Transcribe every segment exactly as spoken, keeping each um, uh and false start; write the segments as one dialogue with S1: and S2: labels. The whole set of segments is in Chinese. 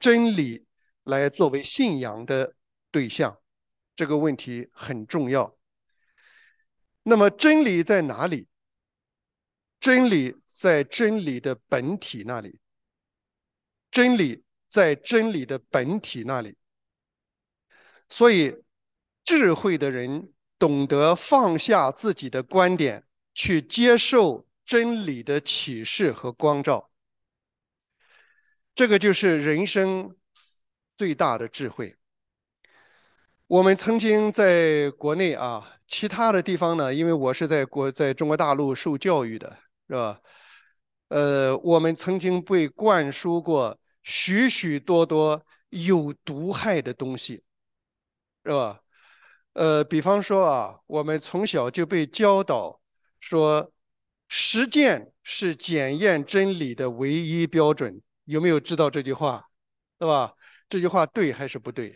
S1: 真理来作为信仰的对象？这个问题很重要。那么真理在哪里？真理在真理的本体那里。真理在真理的本体那里。所以，智慧的人懂得放下自己的观点，去接受真理的启示和光照。这个就是人生最大的智慧。我们曾经在国内啊，其他的地方呢，因为我是在国在中国大陆受教育的，是吧？呃，我们曾经被灌输过许许多多有毒害的东西，是吧？呃，比方说啊，我们从小就被教导说，实践是检验真理的唯一标准。有没有知道这句话？对吧？这句话对还是不对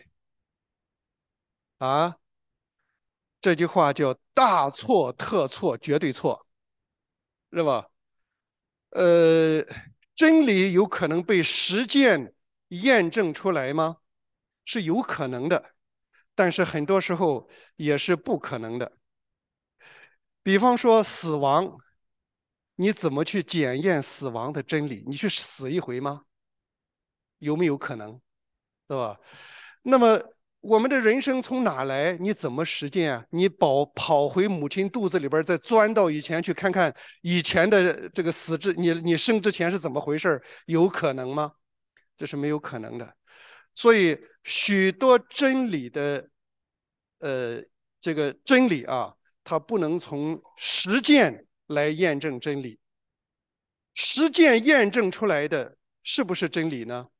S1: 啊？这句话叫大错特错，绝对错，是吧？呃，真理有可能被实践验证出来吗？是有可能的，但是很多时候也是不可能的。比方说死亡，你怎么去检验死亡的真理？你去死一回吗？有没有可能？对吧？那么我们的人生从哪来？你怎么实践啊？你跑跑回母亲肚子里边，再钻到以前去看看以前的这个死之，你你生之前是怎么回事？有可能吗？这是没有可能的。所以许多真理的，呃，这个真理啊，它不能从实践来验证真理。实践验证出来的是不是真理呢？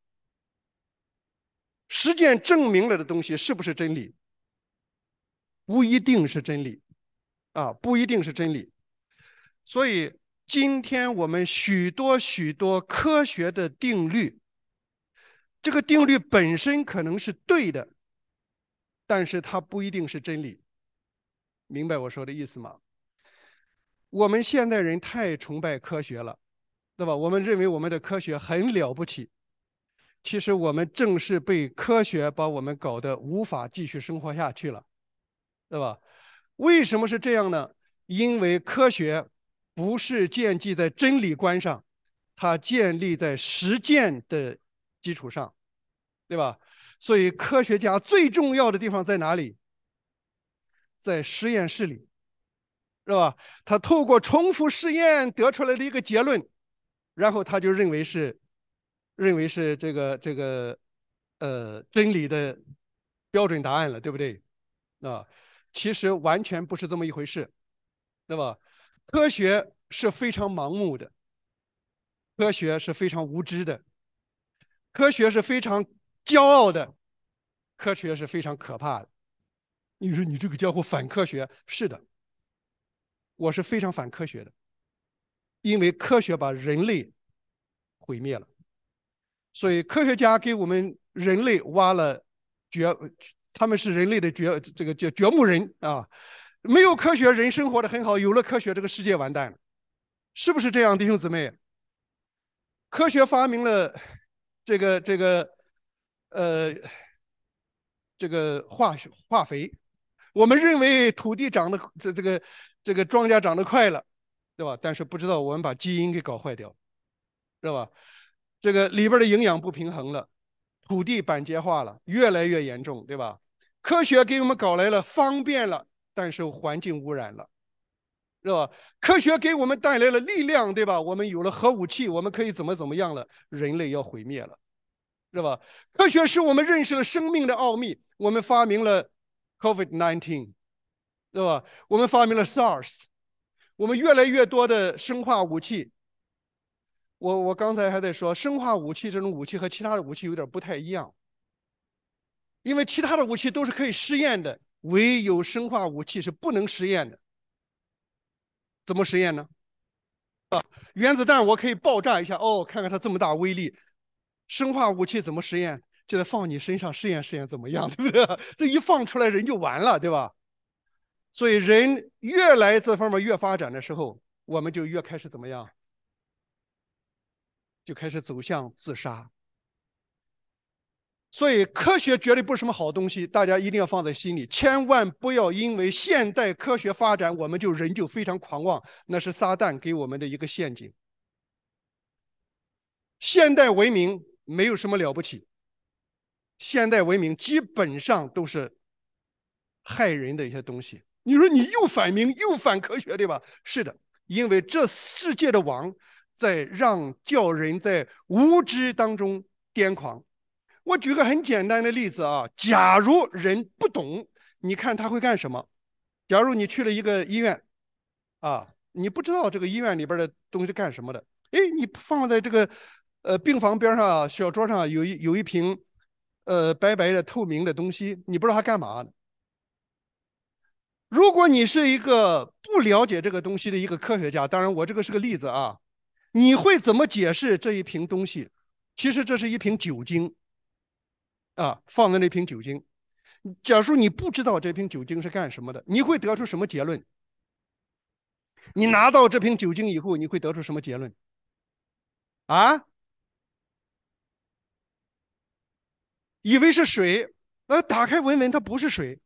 S1: 实践证明了的东西是不是真理？不一定是真理啊，不一定是真理。所以今天我们许多许多科学的定律，这个定律本身可能是对的，但是它不一定是真理。明白我说的意思吗？我们现代人太崇拜科学了，对吧？我们认为我们的科学很了不起，其实我们正是被科学把我们搞得无法继续生活下去了，对吧？为什么是这样呢？因为科学不是建基在真理观上，它建立在实践的基础上，对吧？所以科学家最重要的地方在哪里？在实验室里，是吧？他透过重复试验得出来的一个结论，然后他就认为是认为是这个这个呃真理的标准答案了，对不对？啊，其实完全不是这么一回事，对吧？科学是非常盲目的，科学是非常无知的，科学是非常骄傲的，科学是非常可怕的。你说你这个家伙反科学，是的，我是非常反科学的，因为科学把人类毁灭了。所以科学家给我们人类挖了掘，他们是人类的掘这个叫掘墓人啊！没有科学，人生活的很好；有了科学，这个世界完蛋了，是不是这样，弟兄姊妹？科学发明了这个这个呃这个化化肥，我们认为土地长得这这个这个庄稼长得快了，对吧？但是不知道我们把基因给搞坏掉，是吧？这个里边的营养不平衡了，土地板结化了，越来越严重，对吧？科学给我们搞来了方便了，但是环境污染了，是吧？科学给我们带来了力量，对吧？我们有了核武器，我们可以怎么怎么样了？人类要毁灭了，是吧？科学使我们认识了生命的奥秘，我们发明了 COVID 十九，对吧？我们发明了 SARS，我们越来越多的生化武器。我我刚才还在说，生化武器这种武器和其他的武器有点不太一样，因为其他的武器都是可以实验的，唯有生化武器是不能实验的。怎么实验呢？原子弹我可以爆炸一下，哦，看看它这么大威力。生化武器怎么实验？就得放你身上试验试验怎么样，对不对？这一放出来人就完了，对吧？所以人越来这方面越发展的时候，我们就越开始怎么样？就开始走向自杀。 所以科学绝对不是什么好东西，大家一定要放在心里，千万不要因为现代科学发展，我们就人就非常狂妄，那是撒旦给我们的一个陷阱。现代文明没有什么了不起，现代文明基本上都是害人的一些东西。你说你又反明又反科学，对吧？是的，因为这世界的王在让叫人在无知当中癫狂。我举个很简单的例子啊，假如人不懂，你看他会干什么？假如你去了一个医院啊，你不知道这个医院里边的东西干什么的，哎，你放在这个呃病房边上小桌上有一有一瓶呃白白的透明的东西，你不知道它干嘛的。如果你是一个不了解这个东西的一个科学家，当然我这个是个例子啊，你会怎么解释这一瓶东西？其实这是一瓶酒精啊，放在那瓶酒精。假如你不知道这瓶酒精是干什么的，你会得出什么结论？你拿到这瓶酒精以后，你会得出什么结论？啊？以为是水，呃，打开闻闻，它不是水。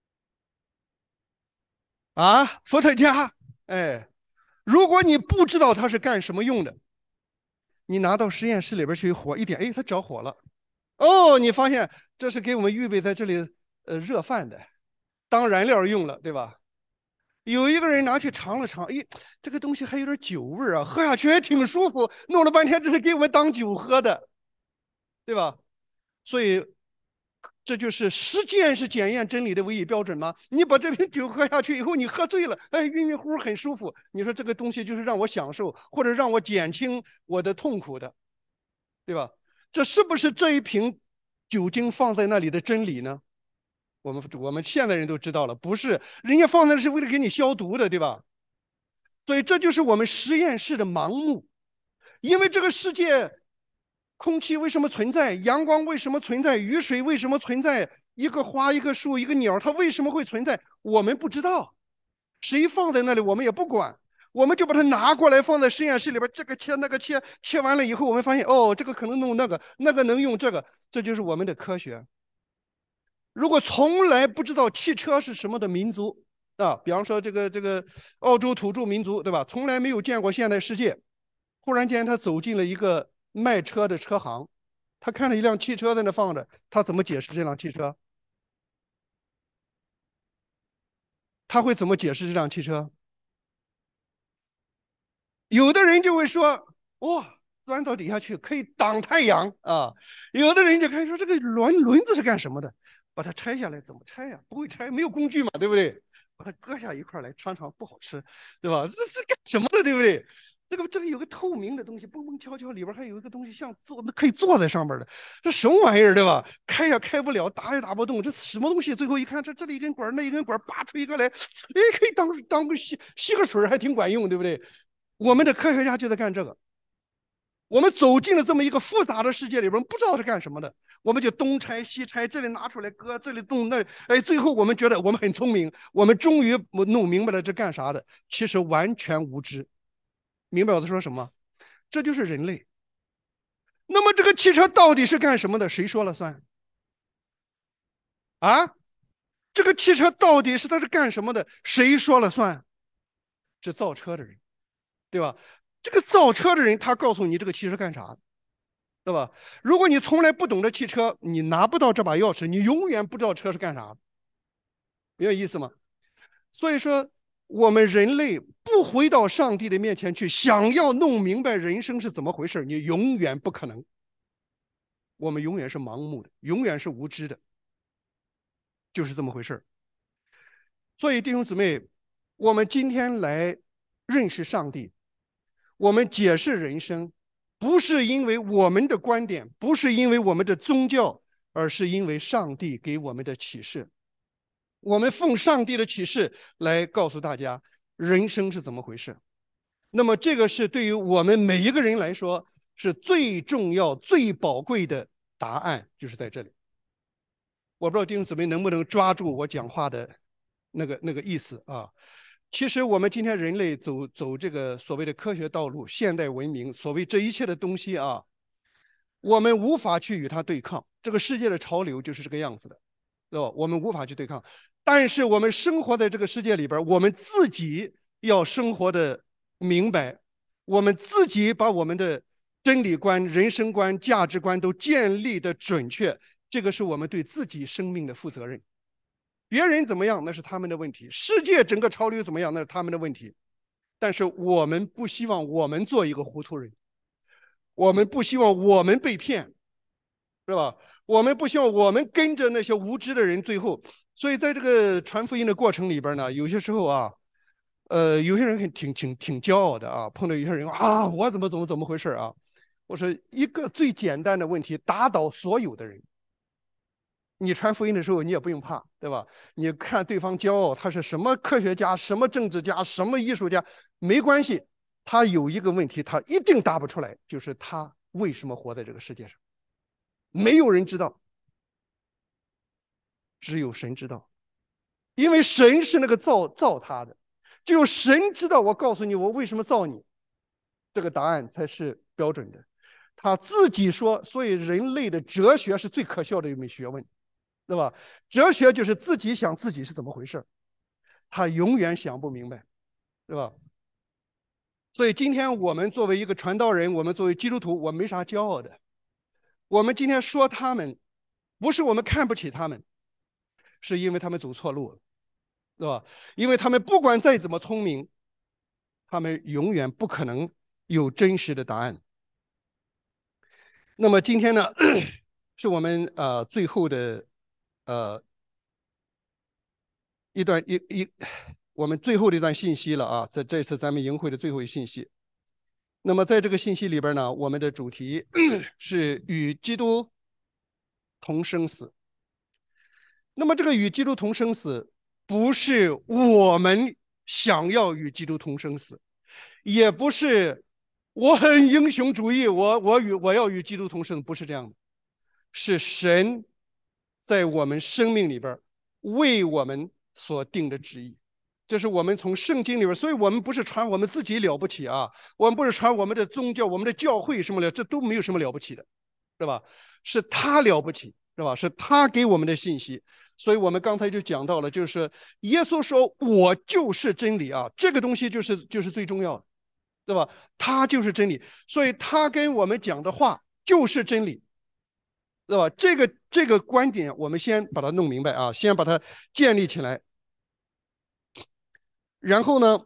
S1: 啊，伏特加，哎，如果你不知道它是干什么用的，你拿到实验室里边去火一点，哎，它着火了。哦，你发现这是给我们预备在这里呃热饭的，当燃料用了，对吧？有一个人拿去尝了尝，哎，这个东西还有点酒味啊，喝下去还挺舒服。弄了半天这是给我们当酒喝的，对吧？所以这就是实践是检验真理的唯一标准吗？你把这瓶酒喝下去以后，你喝醉了，哎，晕晕乎乎很舒服。你说这个东西就是让我享受，或者让我减轻我的痛苦的，对吧？这是不是这一瓶酒精放在那里的真理呢？我们我们现代人都知道了，不是，人家放在那是为了给你消毒的，对吧？所以这就是我们实验室的盲目，因为这个世界，空气为什么存在？阳光为什么存在？雨水为什么存在？一个花、一个树、一个鸟，它为什么会存在？我们不知道，谁放在那里我们也不管，我们就把它拿过来放在实验室里边，这个切那个切，切完了以后，我们发现哦，这个可能弄那个，那个能用这个，这就是我们的科学。如果从来不知道汽车是什么的民族啊，比方说这个这个澳洲土著民族，对吧？从来没有见过现代世界，忽然间他走进了一个卖车的车行，他看了一辆汽车在那放着，他怎么解释这辆汽车？他会怎么解释这辆汽车？有的人就会说，哇，钻到底下去可以挡太阳啊。有的人就开始说，这个轮轮子是干什么的？把它拆下来怎么拆呀、啊？不会拆，没有工具嘛，对不对？把它割下一块来尝尝，不好吃，对吧？这是干什么的，对不对？这个这个有个透明的东西，蹦蹦悄悄，里边还有一个东西像坐，可以坐在上面的，这什么玩意儿，对吧？开也开不了，打也打不动，这什么东西？最后一看，这这里一根管，那一根管，拔出一个来，哎，可以当当个吸吸个水，还挺管用，对不对？我们的科学家就在干这个。我们走进了这么一个复杂的世界里边，不知道是干什么的，我们就东拆西拆，这里拿出来搁，这里动那，哎，最后我们觉得我们很聪明，我们终于弄明白了这干啥的，其实完全无知。明白我在说什么？这就是人类。那么这个汽车到底是干什么的？谁说了算？啊，这个汽车到底是它是干什么的？谁说了算？是造车的人，对吧？这个造车的人他告诉你这个汽车干啥的，对吧？如果你从来不懂得汽车，你拿不到这把钥匙，你永远不知道车是干啥的，明白意思吗？所以说，我们人类不回到上帝的面前去，想要弄明白人生是怎么回事，你永远不可能。我们永远是盲目的，永远是无知的，就是这么回事。所以弟兄姊妹，我们今天来认识上帝，我们解释人生，不是因为我们的观点，不是因为我们的宗教，而是因为上帝给我们的启示。我们奉上帝的启示来告诉大家人生是怎么回事。那么这个是对于我们每一个人来说是最重要、最宝贵的答案，就是在这里。我不知道弟兄姊妹能不能抓住我讲话的那个那个意思啊？其实我们今天人类走走这个所谓的科学道路、现代文明，所谓这一切的东西啊，我们无法去与它对抗， 这个世界的潮流就是这个样子的，对吧？我们无法去对抗，但是我们生活在这个世界里边，我们自己要生活的明白，我们自己把我们的真理观、人生观、价值观都建立的准确，这个是我们对自己生命的负责任。别人怎么样那是他们的问题，世界整个潮流怎么样那是他们的问题，但是我们不希望我们做一个糊涂人，我们不希望我们被骗，是吧？我们不希望我们跟着那些无知的人最后，所以在这个传福音的过程里边呢，有些时候啊，呃，有些人很挺挺挺骄傲的啊，碰到有些人啊，我怎么怎么怎么回事啊？我说一个最简单的问题，打倒所有的人。你传福音的时候，你也不用怕，对吧？你看对方骄傲，他是什么科学家、什么政治家、什么艺术家，没关系。他有一个问题，他一定答不出来，就是他为什么活在这个世界上？没有人知道，只有神知道，因为神是那个造造他的，只有神知道。我告诉你，我为什么造你，这个答案才是标准的。他自己说，所以人类的哲学是最可笑的一门学问。对吧？哲学就是自己想自己是怎么回事，他永远想不明白，对吧？所以今天我们作为一个传道人，我们作为基督徒，我没啥骄傲的。我们今天说他们，不是我们看不起他们，是因为他们走错路了，对吧？因为他们不管再怎么聪明，他们永远不可能有真实的答案。那么今天呢，是我们呃最后的呃一段一一我们最后的一段信息了啊，在这次咱们营会的最后一信息。那么在这个信息里边呢，我们的主题是与基督同生死。那么这个与基督同生死，不是我们想要与基督同生死，也不是我很英雄主义，我我与我要与基督同生，不是这样的，是神在我们生命里边为我们所定的旨意。这是我们从圣经里边，所以我们不是传我们自己了不起啊，我们不是传我们的宗教、我们的教会什么的，这都没有什么了不起的，对吧？是他了不起，是吧？是他给我们的信息。所以我们刚才就讲到了，就是耶稣说：“我就是真理啊！”这个东西就是就是最重要的，对吧？他就是真理，所以他跟我们讲的话就是真理，对吧？这个这个观点，我们先把它弄明白啊，先把它建立起来。然后呢，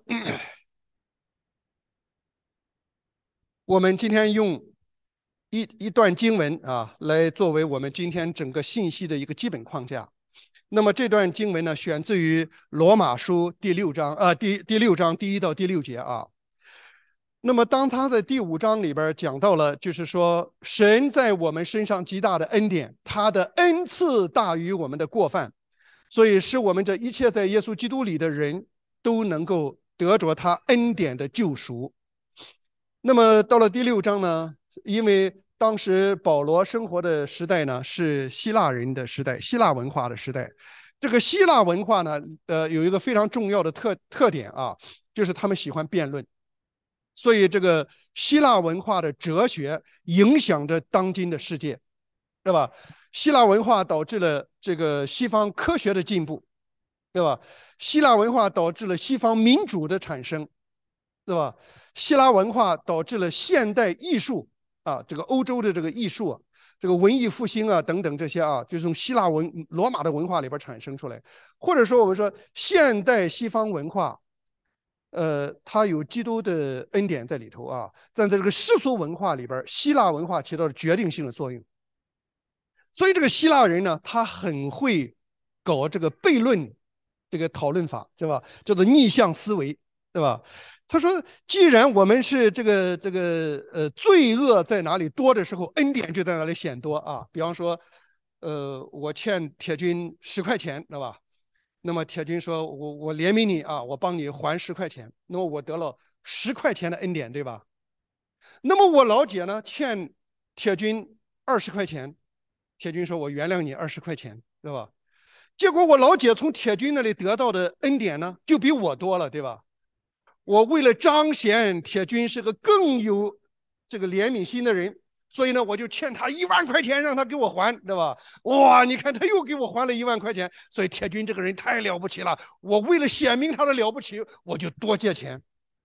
S1: 我们今天用一一段经文啊，来作为我们今天整个信息的一个基本框架。那么这段经文呢，选自于罗马书第六章，呃，第第六章第一到第六节啊。那么当他在第五章里边讲到了，就是说神在我们身上极大的恩典，他的恩赐大于我们的过犯，所以使我们这一切在耶稣基督里的人都能够得着他恩典的救赎。那么到了第六章呢，因为当时保罗生活的时代呢是希腊人的时代，希腊文化的时代。这个希腊文化呢，呃，有一个非常重要的特特点啊，就是他们喜欢辩论。所以这个希腊文化的哲学影响着当今的世界，对吧？希腊文化导致了这个西方科学的进步，对吧？希腊文化导致了西方民主的产生，对吧？希腊文化导致了现代艺术啊，这个欧洲的这个艺术啊，这个文艺复兴啊等等这些啊，就是从希腊文罗马的文化里边产生出来，或者说我们说现代西方文化。呃，它有基督的恩典在里头啊，但在这个世俗文化里边，希腊文化起到了决定性的作用。所以这个希腊人呢，他很会搞这个悖论，这个讨论法，是吧？叫做逆向思维，对吧？他说，既然我们是这个这个呃罪恶在哪里多的时候，恩典就在哪里显多啊。比方说，呃，我欠铁军十块钱，对吧？那么铁军说：“我我怜悯你啊，我帮你还十块钱。那么我得了十块钱的恩典，对吧？那么我老姐呢，欠铁军二十块钱，铁军说我原谅你二十块钱，对吧？结果我老姐从铁军那里得到的恩典呢，就比我多了，对吧？我为了彰显铁军是个更有这个怜悯心的人， 所以呢，我就欠他一万块钱，让他给我还，对吧？哇，你看他又给我还了一万块钱，所以铁军这个人太了不起了。我为了显明他的了不起，我就多借钱。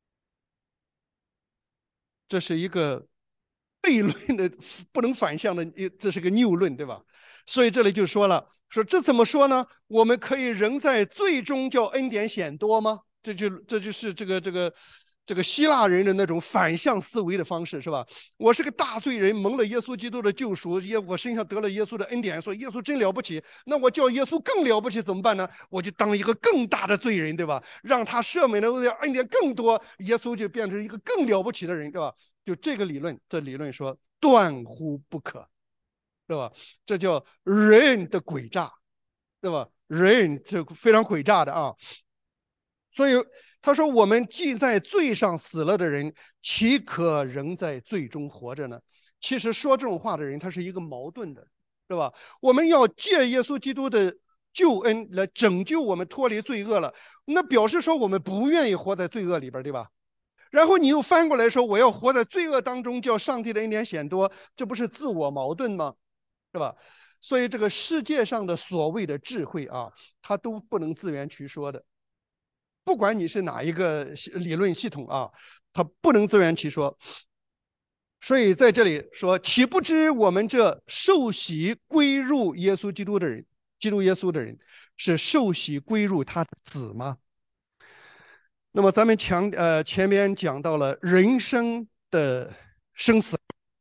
S1: 这是一个悖论的不能反向的，这是个谬论，对吧？所以这里就说了，说这怎么说呢？我们可以仍在最终叫恩典显多吗？这就这就是这个这个这个希腊人的那种反向思维的方式，是吧？我是个大罪人，蒙了耶稣基督的救赎，耶我身上得了耶稣的恩典，说耶稣真了不起。那我叫耶稣更了不起怎么办呢？我就当一个更大的罪人，对吧？让他赦免的恩典更多，耶稣就变成一个更了不起的人，对吧？就这个理论，这理论说断乎不可，对吧？这叫人的诡诈，对吧？人这非常诡诈的啊。所以他说：“我们既在罪上死了的人，岂可仍在罪中活着呢？”其实说这种话的人，他是一个矛盾的，对吧？我们要借耶稣基督的救恩来拯救我们脱离罪恶了，那表示说我们不愿意活在罪恶里边，对吧？然后你又翻过来说，我要活在罪恶当中，叫上帝的恩典显多，这不是自我矛盾吗？是吧？所以这个世界上的所谓的智慧啊，它都不能自圆其说的。不管你是哪一个理论系统啊，它不能自圆其说。所以在这里说，岂不知我们这受洗归入耶稣基督的人，基督耶稣的人，是受洗归入他的子吗？那么咱们强呃前面讲到了人生的生死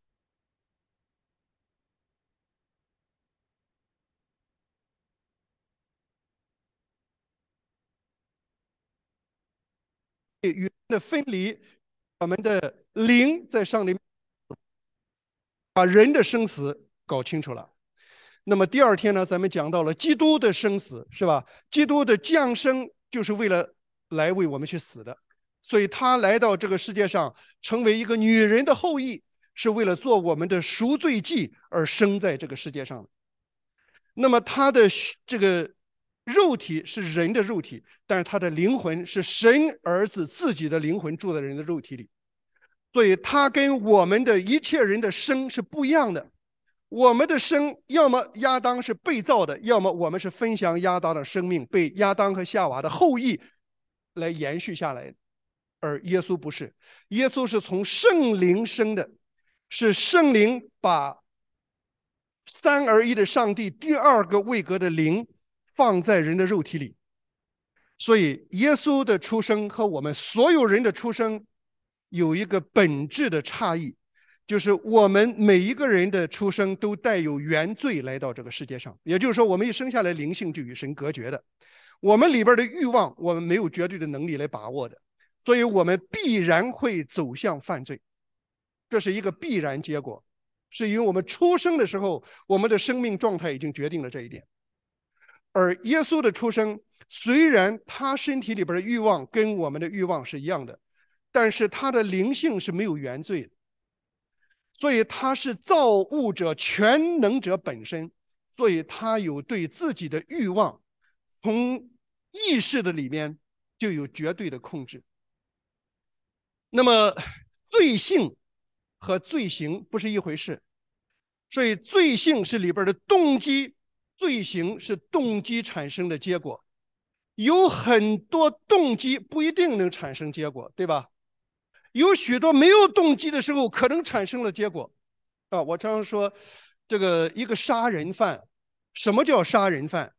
S1: 与人的分离，我们的灵在上帝把人的生死搞清楚了。那么第二天呢，咱们讲到了基督的生死，是吧？基督的降生就是为了来为我们去死的，所以他来到这个世界上，成为一个女人的后裔，是为了做我们的赎罪祭而生在这个世界上的。那么他的这个肉体是人的肉体，但是他的灵魂是神儿子自己的灵魂住在人的肉体里，所以他跟我们的一切人的生是不一样的。我们的生，要么亚当是被造的，要么我们是分享亚当的生命，被亚当和夏娃的后裔来延续下来的。而耶稣不是，耶稣是从圣灵生的，是圣灵把三而一的上帝第二个位格的灵放在人的肉体里。所以耶稣的出生和我们所有人的出生有一个本质的差异，就是我们每一个人的出生都带有原罪来到这个世界上，也就是说我们一生下来灵性就与神隔绝的，我们里边的欲望我们没有绝对的能力来把握的，所以我们必然会走向犯罪，这是一个必然结果，是因为我们出生的时候我们的生命状态已经决定了这一点。而耶稣的出生，虽然他身体里边的欲望跟我们的欲望是一样的，但是他的灵性是没有原罪的，所以他是造物者全能者本身，所以他有对自己的欲望从意识的里面就有绝对的控制。那么罪性和罪行不是一回事，所以罪性是里边的动机，罪行是动机产生的结果。有很多动机不一定能产生结果，对吧？有许多没有动机的时候可能产生了结果啊。我常常说，这个一个杀人犯，什么叫杀人犯？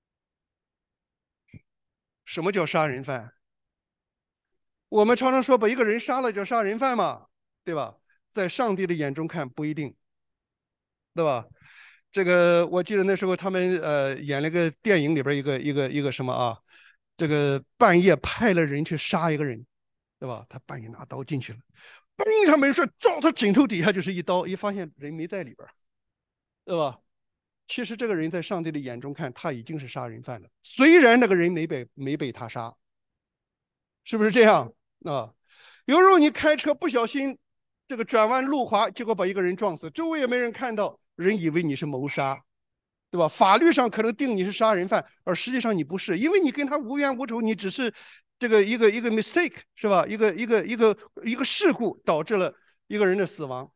S1: 什么叫杀人犯？我们常常说把一个人杀了叫杀人犯嘛，对吧？在上帝的眼中看不一定，对吧？这个我记得那时候他们呃演了个电影里边一个一个一个什么啊，这个半夜派了人去杀一个人，对吧？他半夜拿刀进去了，嘣一下门栓，照他枕头底下就是一刀，一发现人没在里边，对吧？其实这个人在上帝的眼中看他已经是杀人犯了，虽然那个人没被没被他杀，是不是这样啊？有时候你开车不小心这个转弯路滑，结果把一个人撞死，周围也没人看到，人以为你是谋杀，对吧？法律上可能定你是杀人犯，而实际上你不是，因为你跟他无冤无仇，你只是这个一个一个 mistake 是吧？一个一个一个一个事故导致了一个人的死亡。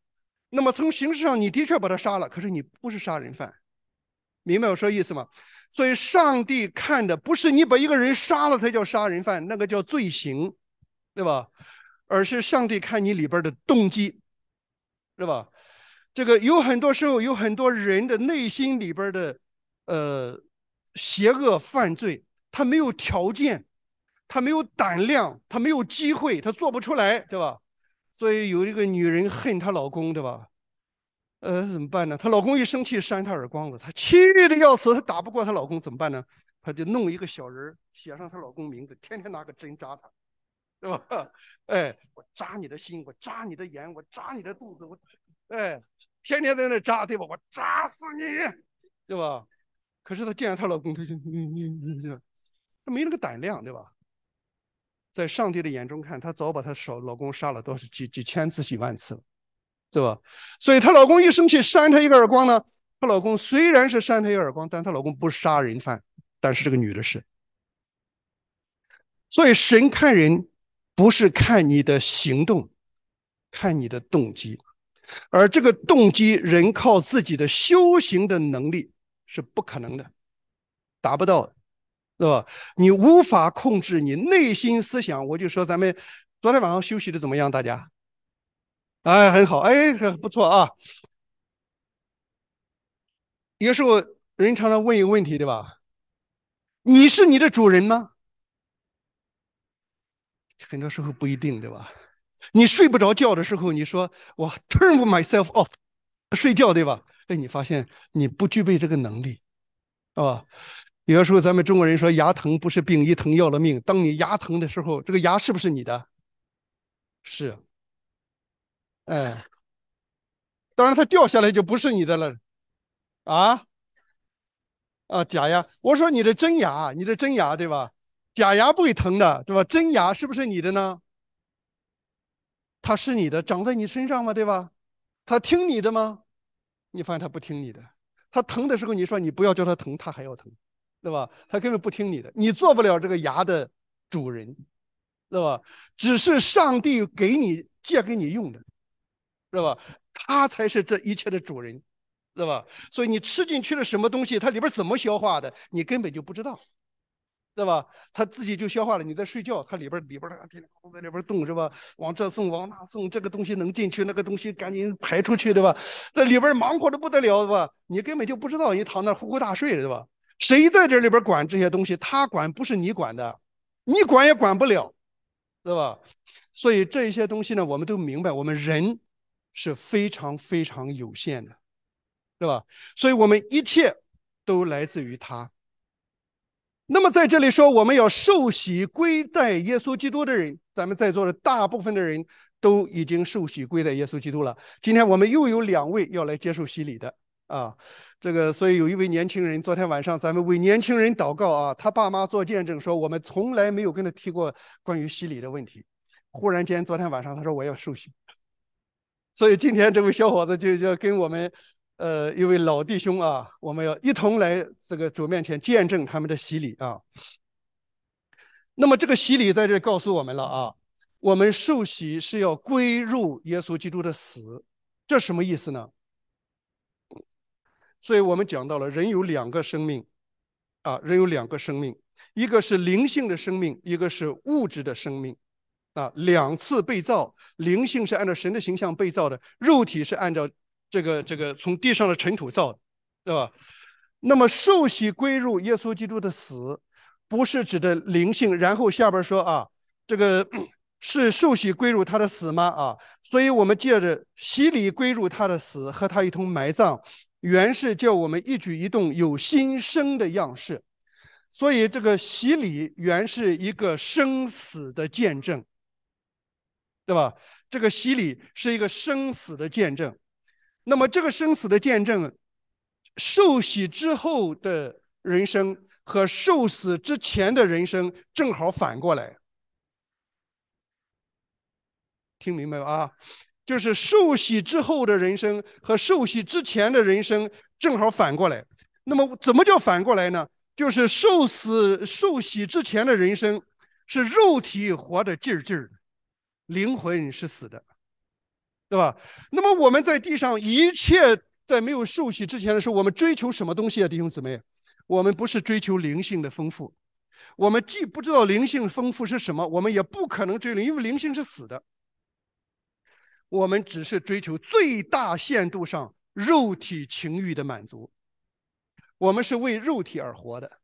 S1: 那么从形式上你的确把他杀了，可是你不是杀人犯，明白我说意思吗？所以上帝看的不是你把一个人杀了才叫杀人犯，那个叫罪行，对吧？而是上帝看你里边的动机，对吧？这个有很多时候有很多人的内心里边的呃邪恶犯罪，他没有条件，他没有胆量，他没有机会，他做不出来，对吧？所以有一个女人恨她老公，对吧？呃，怎么办呢？她老公一生气扇她耳光子，她气得要死，她打不过她老公，怎么办呢？她就弄一个小人写上她老公名字，天天拿个针扎她，对吧？哎，我扎你的心，我扎你的眼，我扎你的肚子，我，哎，天天在那扎，对吧？我扎死你，对吧？可是她见她老公，她就，嗯嗯嗯，她没那个胆量，对吧？在上帝的眼中看，她早把她少老公杀了多少几几千次、几万次了。对吧？所以她老公一生气扇她一个耳光呢，她老公虽然是扇她一个耳光，但她老公不是杀人犯，但是这个女的是。所以神看人不是看你的行动，看你的动机，而这个动机人靠自己的修行的能力是不可能的，达不到的，对吧？你无法控制你内心思想。我就说咱们昨天晚上休息的怎么样，大家？哎，很好，哎，不错啊。有时候人常常问一个问题，对吧？你是你的主人吗？很多时候不一定，对吧？你睡不着觉的时候，你说我 turn myself off 睡觉，对吧？哎，你发现你不具备这个能力，是吧？有的时候咱们中国人说牙疼不是病，一疼要了命。当你牙疼的时候，这个牙是不是你的？是，哎，当然它掉下来就不是你的了啊啊，假牙。我说你的真牙，你的真牙，对吧？假牙不会疼的，对吧？真牙是不是你的呢？它是你的，长在你身上吗？对吧？它听你的吗？你发现它不听你的。它疼的时候，你说你不要叫它疼，它还要疼，对吧？它根本不听你的，你做不了这个牙的主人，对吧？只是上帝给你借给你用的，是吧？他才是这一切的主人，对吧？所以你吃进去了什么东西，它里边怎么消化的，你根本就不知道。对吧？它自己就消化了。你在睡觉，它里边里边它在里边动，是吧？往这送，往那送，这个东西能进去，那个东西赶紧排出去，对吧？在里边忙活的不得了，对吧？你根本就不知道，你躺那呼呼大睡，对吧？谁在这里边管这些东西？他管，不是你管的，你管也管不了，对吧？所以这些东西呢，我们都明白，我们人是非常非常有限的，对吧？所以我们一切都来自于他。那么在这里说，我们要受洗归在耶稣基督的人，咱们在座的大部分的人都已经受洗归在耶稣基督了。今天我们又有两位要来接受洗礼的啊，这个所以有一位年轻人，昨天晚上咱们为年轻人祷告啊，他爸妈做见证说，我们从来没有跟他提过关于洗礼的问题。忽然间，昨天晚上他说我要受洗，所以今天这位小伙子就要跟我们呃一位老弟兄啊，我们要一同来这个主面前见证他们的洗礼啊。那么这个洗礼在这告诉我们了啊，我们受洗是要归入耶稣基督的死，这什么意思呢？所以我们讲到了人有两个生命啊，人有两个生命，一个是灵性的生命，一个是物质的生命啊，两次被造，灵性是按照神的形象被造的，肉体是按照这个这个从地上的尘土造的，对吧？那么受洗归入耶稣基督的死，不是指的灵性。然后下边说啊，这个是受洗归入他的死吗？啊，所以我们借着洗礼归入他的死，和他一同埋葬，原是叫我们一举一动有新生的样式。所以这个洗礼原是一个生死的见证，对吧？这个洗礼是一个生死的见证。那么这个生死的见证，受洗之后的人生和受死之前的人生正好反过来，听明白吧？啊，就是受洗之后的人生和受洗之前的人生正好反过来。那么怎么叫反过来呢？就是受死受洗之前的人生是肉体活得劲儿劲儿的，灵魂是死的。 对吧？那么我们在地上一切在没有受洗之前的时候，我们追求什么东西啊，弟兄姊妹？我们不是追求灵性的丰富，我们既不知道灵性丰富是什么，我们也不可能追灵，因为灵性是死的。我们只是追求最大限度上肉体情欲的满足，我们是为肉体而活的。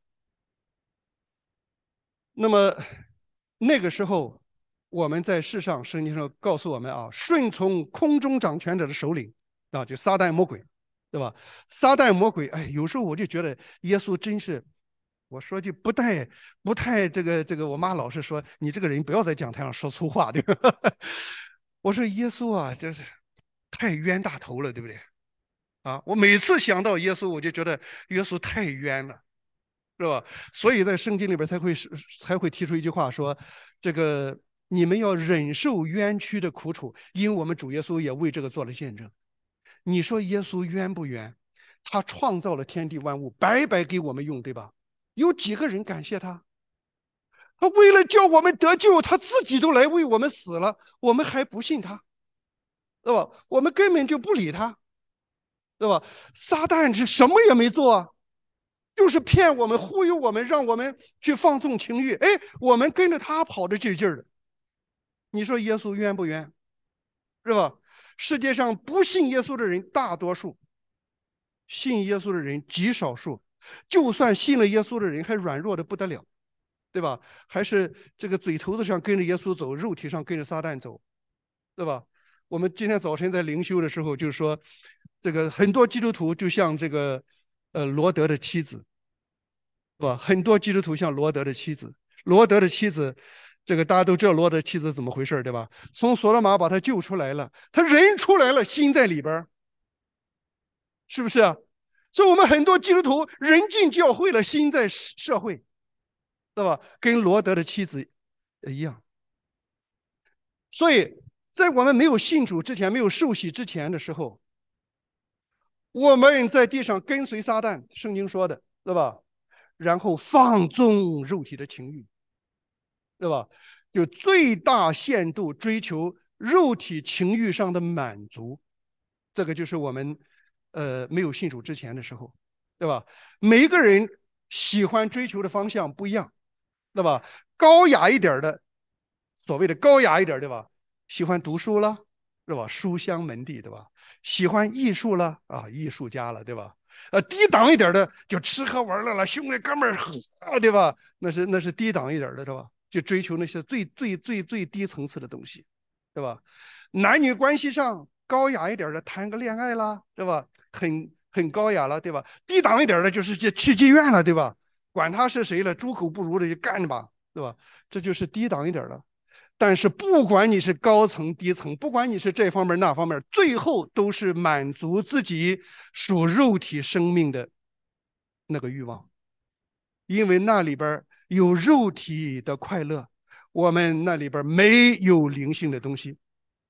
S1: 那么那个时候，我们在世上，圣经上告诉我们啊，顺从空中掌权者的首领啊，就撒旦魔鬼，对吧？撒旦魔鬼，哎，有时候我就觉得耶稣真是，我说句不太不太这个这个，我妈老是说你这个人不要在讲台上说粗话，对吧？我说耶稣啊，真是太冤大头了，对不对？啊，我每次想到耶稣，我就觉得耶稣太冤了。是吧？所以在圣经里边才会才会提出一句话说，这个你们要忍受冤屈的苦楚，因为我们主耶稣也为这个做了见证。你说耶稣冤不冤？他创造了天地万物，白白给我们用，对吧？有几个人感谢他？他为了叫我们得救，他自己都来为我们死了，我们还不信他，对吧？我们根本就不理他，对吧？撒旦是什么也没做啊，就是骗我们、忽悠我们，让我们去放纵情欲。哎，我们跟着他跑得劲劲的。你说耶稣冤不冤？是吧？世界上不信耶稣的人大多数，信耶稣的人极少数。就算信了耶稣的人，还软弱的不得了，对吧？还是这个嘴头子上跟着耶稣走，肉体上跟着撒旦走，对吧？我们今天早晨在灵修的时候就说，这个很多基督徒就像这个呃罗德的妻子。是吧？很多基督徒像罗德的妻子，罗德的妻子，这个大家都知道罗德的妻子怎么回事，对吧？从索罗玛把他救出来了，他人出来了，心在里边，是不是啊？所以我们很多基督徒人进教会了，心在社会，对吧？跟罗德的妻子一样。所以在我们没有信主之前，没有受洗之前的时候，我们在地上跟随撒旦，圣经说的，对吧？然后放纵肉体的情欲，对吧？就最大限度追求肉体情欲上的满足，这个就是我们呃没有信主之前的时候，对吧？每一个人喜欢追求的方向不一样，对吧？高雅一点的，所谓的高雅一点，对吧？喜欢读书了，是吧？书香门第，对吧？喜欢艺术了啊，艺术家了，对吧？呃，低档一点的就吃喝玩乐了，兄弟哥们儿，对吧？那是那是低档一点的，对吧？就追求那些最最最最低层次的东西，对吧？男女关系上高雅一点的谈个恋爱啦，对吧？很很高雅了，对吧？低档一点的就是去去妓院了，对吧？管他是谁了，猪口不如的就干吧，对吧？这就是低档一点的。但是不管你是高层低层，不管你是这方面那方面，最后都是满足自己属肉体生命的那个欲望，因为那里边有肉体的快乐，我们那里边没有灵性的东西。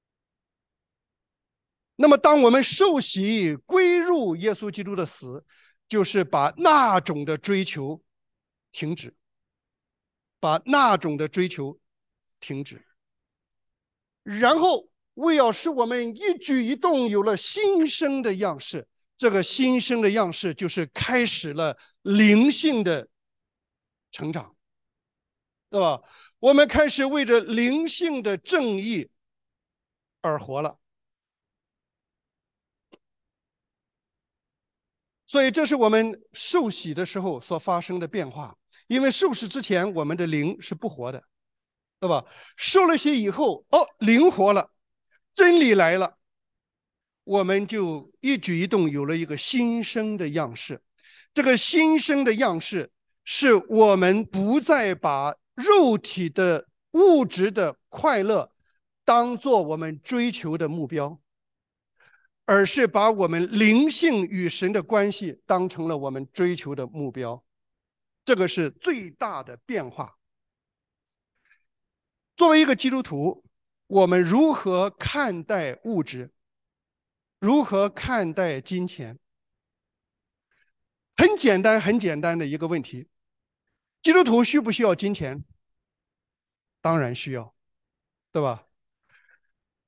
S1: 那么，当我们受洗归入耶稣基督的死，就是把那种的追求停止，把那种的追求停止。然后为要使我们一举一动有了新生的样式，这个新生的样式就是开始了灵性的成长，对吧？我们开始为着灵性的正义而活了。所以这是我们受洗的时候所发生的变化。因为受洗之前我们的灵是不活的，对吧？受了洗以后，哦，灵活了，真理来了，我们就一举一动有了一个新生的样式。这个新生的样式是我们不再把肉体的物质的快乐当做我们追求的目标，而是把我们灵性与神的关系当成了我们追求的目标。这个是最大的变化。作为一个基督徒，我们如何看待物质？如何看待金钱？很简单，很简单的一个问题：基督徒需不需要金钱？当然需要，对吧？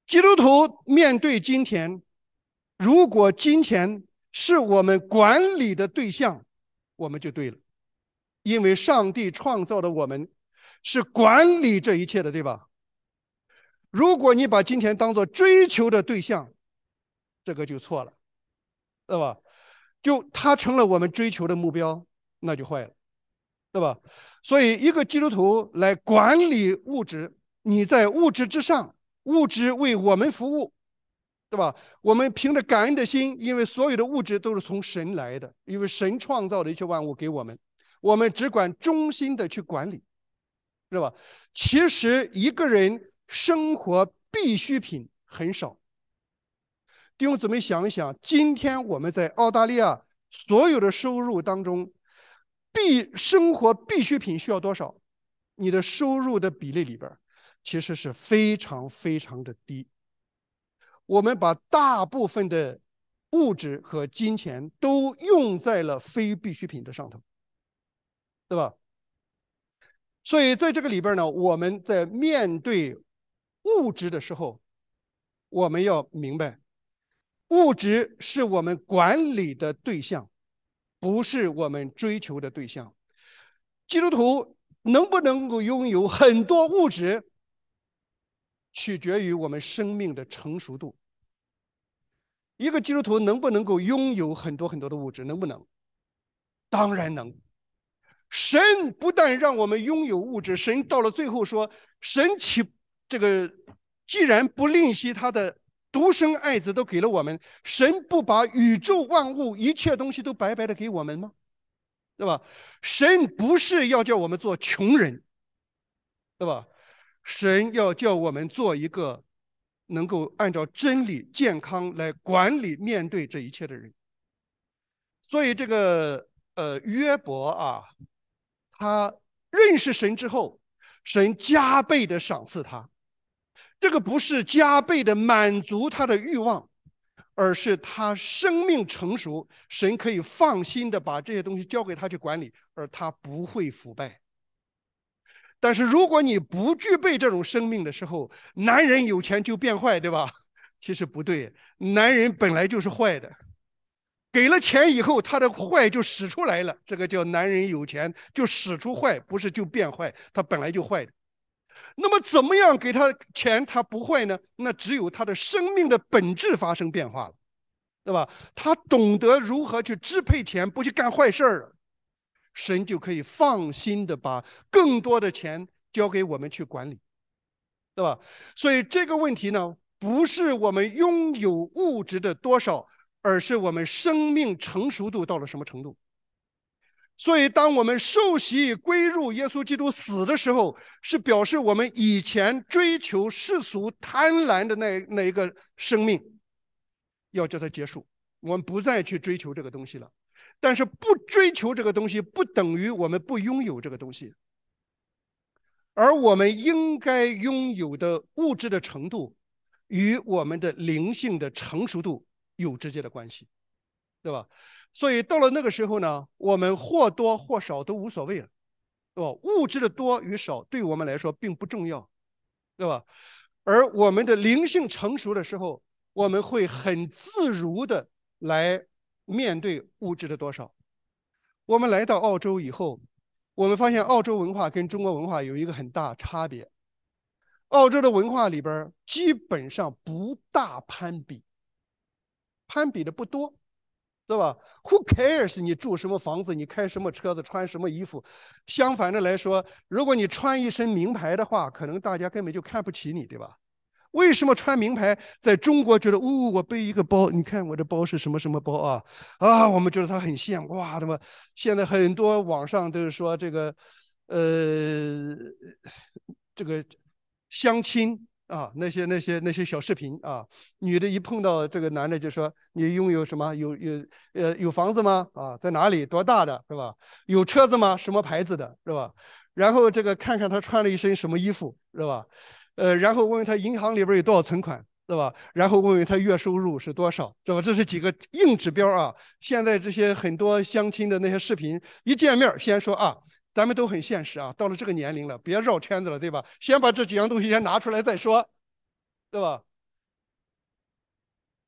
S1: 基督徒面对金钱，如果金钱是我们管理的对象，我们就对了，因为上帝创造的我们是管理这一切的，对吧？如果你把金钱当作追求的对象，这个就错了，对吧？就它成了我们追求的目标，那就坏了，对吧？所以一个基督徒来管理物质，你在物质之上，物质为我们服务，对吧？我们凭着感恩的心，因为所有的物质都是从神来的，因为神创造的一切万物给我们，我们只管忠心的去管理，是吧？其实一个人生活必需品很少。弟兄姊妹想一想，今天我们在澳大利亚所有的收入当中，必生活必需品需要多少？你的收入的比例里边，其实是非常非常的低。我们把大部分的物质和金钱都用在了非必需品的上头，对吧？所以在这个里边呢，我们在面对物质的时候，我们要明白，物质是我们管理的对象，不是我们追求的对象。基督徒能不能够拥有很多物质，取决于我们生命的成熟度。一个基督徒能不能够拥有很多很多的物质？能不能？当然能。神不但让我们拥有物质，神到了最后说，神岂这个既然不吝惜他的独生爱子都给了我们，神不把宇宙万物一切东西都白白的给我们吗？对吧？神不是要叫我们做穷人，对吧？神要叫我们做一个能够按照真理健康来管理面对这一切的人。所以这个呃约伯啊，他认识神之后，神加倍的赏赐他。这个不是加倍的满足他的欲望，而是他生命成熟，神可以放心的把这些东西交给他去管理，而他不会腐败。但是如果你不具备这种生命的时候，男人有钱就变坏，对吧？其实不对，男人本来就是坏的，给了钱以后，他的坏就使出来了。这个叫男人有钱就使出坏，不是就变坏，他本来就坏的。那么怎么样给他钱他不坏呢？那只有他的生命的本质发生变化了，对吧？他懂得如何去支配钱，不去干坏事了，神就可以放心的把更多的钱交给我们去管理，对吧？所以这个问题呢，不是我们拥有物质的多少，而是我们生命成熟度到了什么程度。所以当我们受洗归入耶稣基督死的时候，是表示我们以前追求世俗贪婪的那那一个生命要叫它结束，我们不再去追求这个东西了。但是不追求这个东西不等于我们不拥有这个东西，而我们应该拥有的物质的程度与我们的灵性的成熟度有直接的关系，对吧？所以到了那个时候呢，我们或多或少都无所谓了，对吧？物质的多与少对我们来说并不重要，对吧？而我们的灵性成熟的时候，我们会很自如的来面对物质的多少。我们来到澳洲以后，我们发现澳洲文化跟中国文化有一个很大差别。澳洲的文化里边基本上不大攀比，攀比的不多，对吧 ？Who cares 你住什么房子，你开什么车子，穿什么衣服？相反的来说，如果你穿一身名牌的话，可能大家根本就看不起你，对吧？为什么穿名牌在中国觉得，哦，我背一个包，你看我的包是什么什么包啊？啊，我们觉得他很羡慕，哇，那么现在很多网上都是说这个，呃，这个相亲啊，那些那些那些小视频啊，女的一碰到这个男的就说你拥有什么？有有呃有房子吗？啊，在哪里？多大的？是吧？有车子吗？什么牌子的？是吧？然后这个看看他穿了一身什么衣服，是吧？呃，然后问问他银行里边有多少存款，对吧？然后问问他月收入是多少，是吧？这是几个硬指标啊。现在这些很多相亲的那些视频，一见面先说啊，咱们都很现实啊，到了这个年龄了，别绕圈子了，对吧？先把这几样东西先拿出来再说，对吧？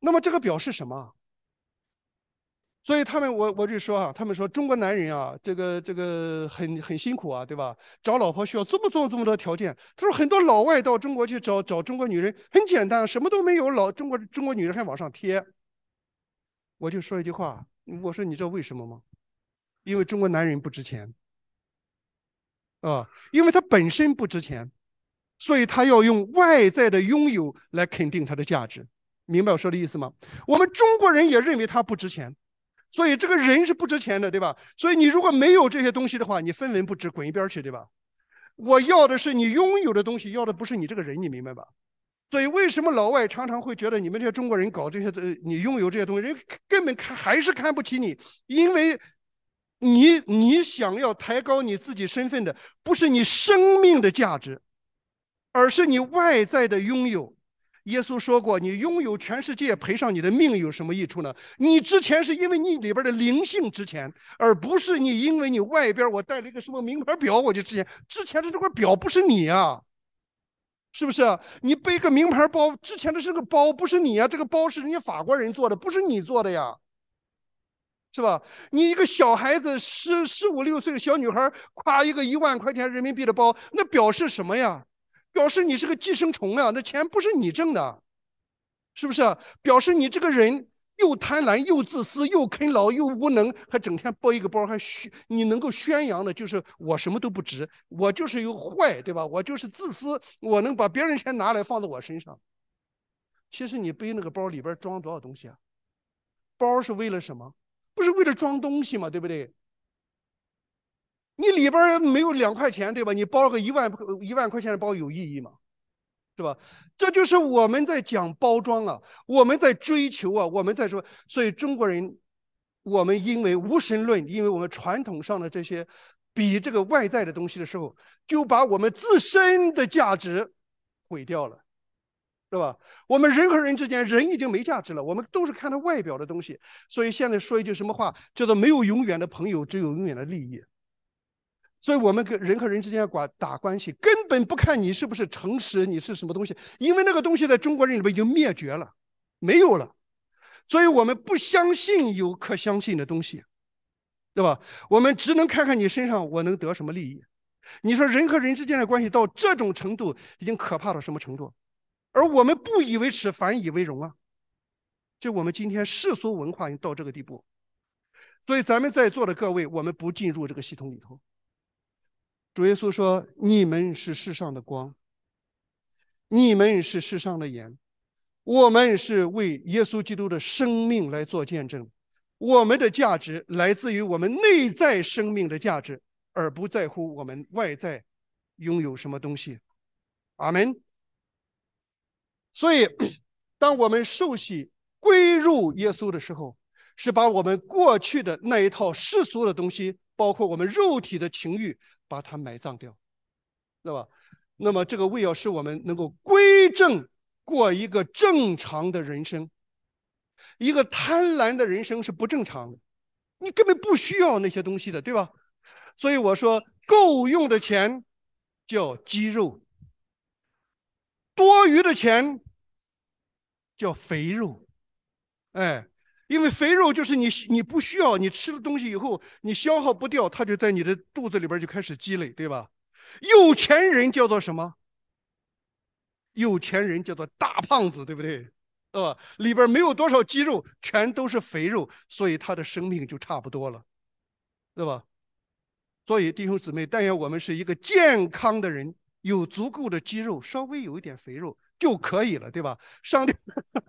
S1: 那么这个表示什么？所以他们，我我就说啊，他们说中国男人啊，这个这个很很辛苦啊，对吧？找老婆需要这么多这么多条件。他说很多老外到中国去找找中国女人，很简单，什么都没有，老中国中国女人还往上贴。我就说一句话，我说你知道为什么吗？因为中国男人不值钱啊，因为他本身不值钱，所以他要用外在的拥有来肯定他的价值。明白我说的意思吗？我们中国人也认为他不值钱。所以这个人是不值钱的，对吧？所以你如果没有这些东西的话，你分文不值，滚一边去，对吧？我要的是你拥有的东西，要的不是你这个人，你明白吧？所以为什么老外常常会觉得你们这些中国人搞这些，呃，你拥有这些东西，人根本看还是看不起你，因为你你想要抬高你自己身份的，不是你生命的价值，而是你外在的拥有。耶稣说过：“你拥有全世界，赔上你的命有什么益处呢？你值钱是因为你里边的灵性值钱，而不是你因为你外边我带了一个什么名牌表我就值钱。值钱的这块表不是你啊，是不是？你背个名牌包，值钱的是个包，不是你啊。这个包是人家法国人做的，不是你做的呀，是吧？你一个小孩子十十五六岁的小女孩，挎一个一万块钱人民币的包，那表示什么呀？表示你是个寄生虫啊，那钱不是你挣的。”是不是啊？表示你这个人又贪婪又自私又啃老又无能，还整天包一个包，还你能够宣扬的就是我什么都不值，我就是有坏，对吧？我就是自私，我能把别人钱拿来放在我身上。其实你背那个包里边装多少东西啊？包是为了什么？不是为了装东西吗？对不对？你里边没有两块钱，对吧？你包个一万一万块钱的包有意义吗？是吧？这就是我们在讲包装啊，我们在追求啊，我们在说，所以中国人，我们因为无神论，因为我们传统上的这些比这个外在的东西的时候，就把我们自身的价值毁掉了，对吧？我们人和人之间，人已经没价值了，我们都是看他外表的东西。所以现在说一句什么话，叫做没有永远的朋友，只有永远的利益。所以我们跟人和人之间管打关系，根本不看你是不是诚实，你是什么东西，因为那个东西在中国人里面已经灭绝了，没有了。所以我们不相信有可相信的东西，对吧？我们只能看看你身上我能得什么利益。你说人和人之间的关系到这种程度，已经可怕到什么程度？而我们不以为耻，反以为荣啊！就我们今天世俗文化已经到这个地步，所以咱们在座的各位，我们不进入这个系统里头。主耶稣说：“你们是世上的光，你们是世上的盐。我们是为耶稣基督的生命来做见证。我们的价值来自于我们内在生命的价值，而不在乎我们外在拥有什么东西。”阿门。所以，当我们受洗归入耶稣的时候，是把我们过去的那一套世俗的东西，包括我们肉体的情欲，把它埋葬掉。对吧？那么这个为要使我们能够归正，过一个正常的人生。一个贪婪的人生是不正常的，你根本不需要那些东西的，对吧？所以我说，够用的钱叫肌肉，多余的钱叫肥肉。哎，因为肥肉就是你你不需要，你吃了东西以后你消耗不掉，它就在你的肚子里边就开始积累，对吧？有钱人叫做什么？有钱人叫做大胖子，对不对？呃，里边没有多少肌肉，全都是肥肉，所以他的生命就差不多了，对吧？所以弟兄姊妹，但愿我们是一个健康的人，有足够的肌肉，稍微有一点肥肉就可以了，对吧？上帝，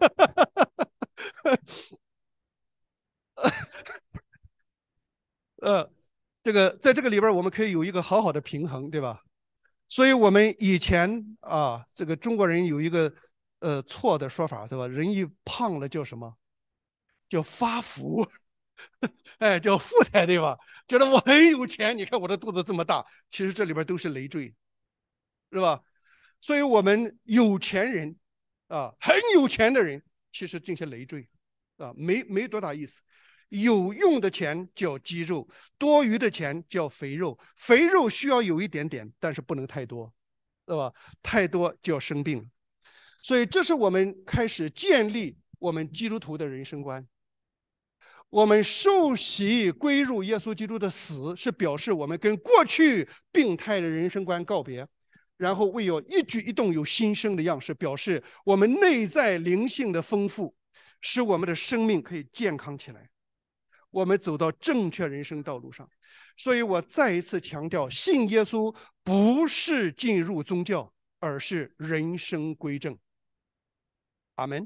S1: 呃，这个在这个里边我们可以有一个好好的平衡，对吧？所以我们以前啊，这个中国人有一个呃错的说法，对吧？人一胖了叫什么？叫发福，哎，叫富态，对吧？觉得我很有钱，你看我的肚子这么大，其实这里边都是累赘，是吧？所以我们有钱人啊，很有钱的人，其实这些累赘啊，没没多大意思。有用的钱叫肌肉，多余的钱叫肥肉。肥肉需要有一点点，但是不能太多，对吧？太多就要生病。所以这是我们开始建立我们基督徒的人生观。我们受洗归入耶稣基督的死，是表示我们跟过去病态的人生观告别，然后为有一举一动有新生的样式，表示我们内在灵性的丰富，使我们的生命可以健康起来，我们走到正确人生道路上。所以我再一次强调，信耶稣不是进入宗教，而是人生归正。阿们。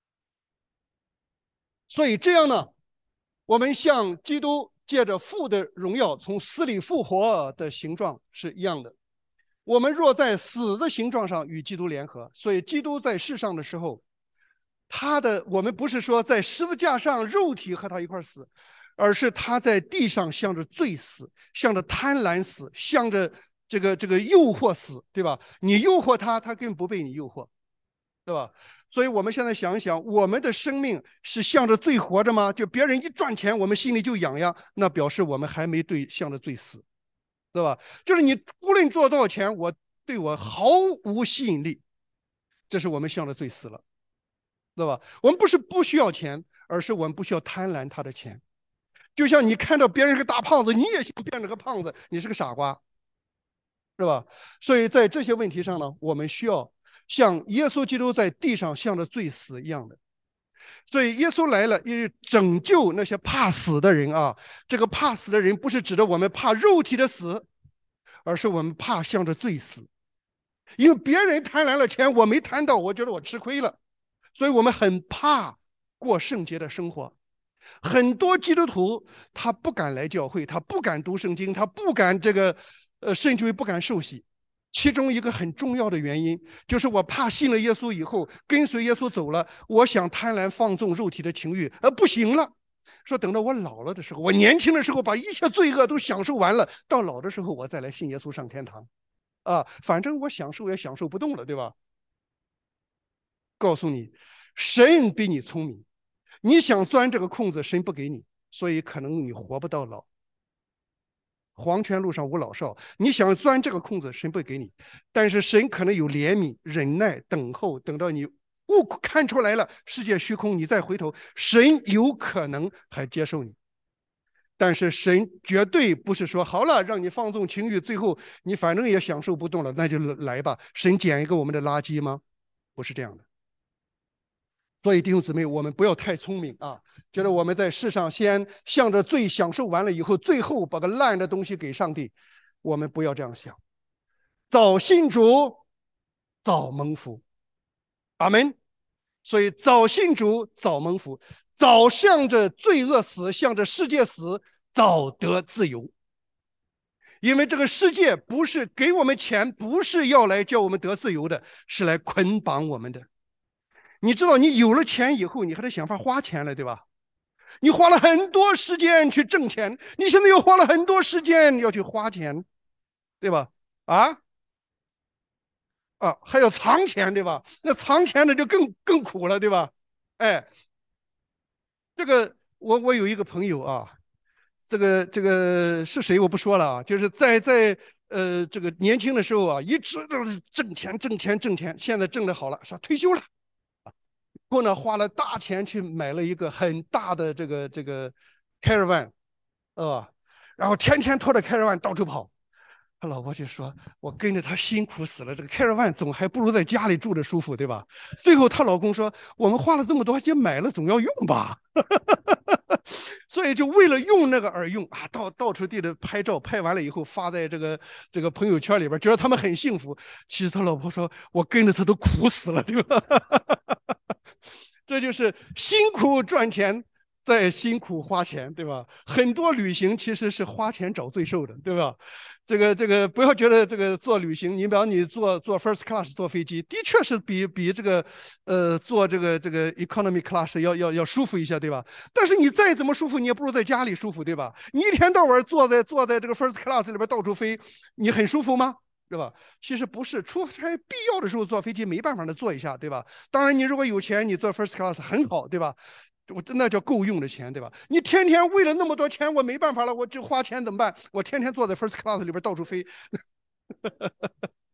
S1: 所以这样呢，我们向基督借着父的荣耀从死里复活的形状是一样的。我们若在死的形状上与基督联合，所以基督在世上的时候，他的我们不是说在十字架上肉体和他一块死，而是他在地上向着罪死，向着贪婪死，向着这个这个诱惑死，对吧？你诱惑他，他根本不被你诱惑，对吧？所以我们现在想一想，我们的生命是向着罪活着吗？就别人一赚钱，我们心里就痒痒，那表示我们还没对向着罪死，对吧？就是你无论赚多少钱，我对我毫无吸引力，这是我们向着罪死了，对吧？我们不是不需要钱，而是我们不需要贪婪他的钱。就像你看到别人是个大胖子，你也想变成个胖子，你是个傻瓜，是吧？所以在这些问题上呢，我们需要像耶稣基督在地上向着罪死一样的。所以耶稣来了，也拯救那些怕死的人啊。这个怕死的人不是指的我们怕肉体的死，而是我们怕向着罪死。因为别人贪来了钱，我没贪到，我觉得我吃亏了，所以我们很怕过圣洁的生活。很多基督徒他不敢来教会，他不敢读圣经，他不敢这个呃，甚至于不敢受洗。其中一个很重要的原因，就是我怕信了耶稣以后，跟随耶稣走了，我想贪婪放纵肉体的情欲，呃，不行了。说等到我老了的时候，我年轻的时候把一切罪恶都享受完了，到老的时候我再来信耶稣上天堂，啊，反正我享受也享受不动了，对吧？告诉你，神比你聪明，你想钻这个空子，神不给你，所以可能你活不到老。黄泉路上无老少，你想钻这个空子，神不给你，但是神可能有怜悯、忍耐、等候，等到你悟看出来了世界虚空，你再回头，神有可能还接受你。但是神绝对不是说好了让你放纵情欲，最后你反正也享受不动了，那就来吧。神捡一个我们的垃圾吗？不是这样的。所以弟兄姊妹，我们不要太聪明啊，觉得我们在世上先向着罪享受完了以后，最后把个烂的东西给上帝，我们不要这样想。早信主，早蒙福，阿门。所以早信主，早蒙福，早向着罪恶死，向着世界死，早得自由。因为这个世界不是给我们钱，不是要来叫我们得自由的，是来捆绑我们的。你知道，你有了钱以后，你还得想法花钱了，对吧？你花了很多时间去挣钱，你现在又花了很多时间要去花钱，对吧？啊啊，还要藏钱，对吧？那藏钱的就更更苦了，对吧？哎，这个我我有一个朋友啊，这个这个是谁我不说了啊，就是在在呃这个年轻的时候啊，一直都是挣钱挣钱挣钱，现在挣得好了，说退休了。后呢，花了大钱去买了一个很大的这个这个 caravan， 啊，然后天天拖着 caravan 到处跑。他老婆就说：“我跟着他辛苦死了，这个 caravan 总还不如在家里住着舒服，对吧？”最后她老公说：“我们花了这么多钱买了，总要用吧？”所以就为了用那个而用啊，到到处地的拍照，拍完了以后发在这个这个朋友圈里边，觉得他们很幸福。其实他老婆说：“我跟着他都苦死了，对吧？”这就是辛苦赚钱，再辛苦花钱，对吧？很多旅行其实是花钱找罪受的，对吧？这个这个不要觉得这个做旅行，你比方你坐坐 first class 坐飞机，的确是比比这个呃坐这个这个 economy class 要要要舒服一些，对吧？但是你再怎么舒服，你也不如在家里舒服，对吧？你一天到晚坐在坐在这个 first class 里边到处飞，你很舒服吗？对吧？其实不是，除非必要的时候坐飞机没办法的坐一下，对吧？当然，你如果有钱，你坐 first class 很好，对吧？我那叫够用的钱，对吧？你天天为了那么多钱，我没办法了，我就花钱怎么办？我天天坐在 first class 里边到处飞，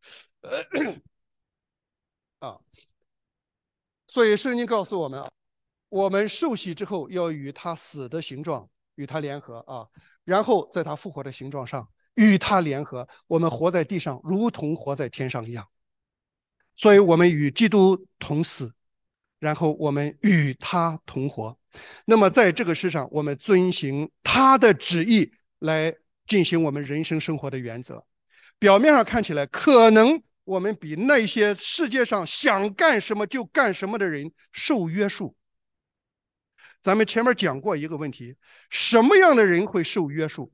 S1: 啊！所以圣经告诉我们啊， 我们受洗之后要与他死的形状与他联合啊，然后在他复活的形状上与他联合，我们活在地上如同活在天上一样。所以我们与基督同死，然后我们与他同活。那么在这个世上，我们遵行他的旨意来进行我们人生生活的原则。表面上看起来，可能我们比那些世界上想干什么就干什么的人受约束。咱们前面讲过一个问题，什么样的人会受约束？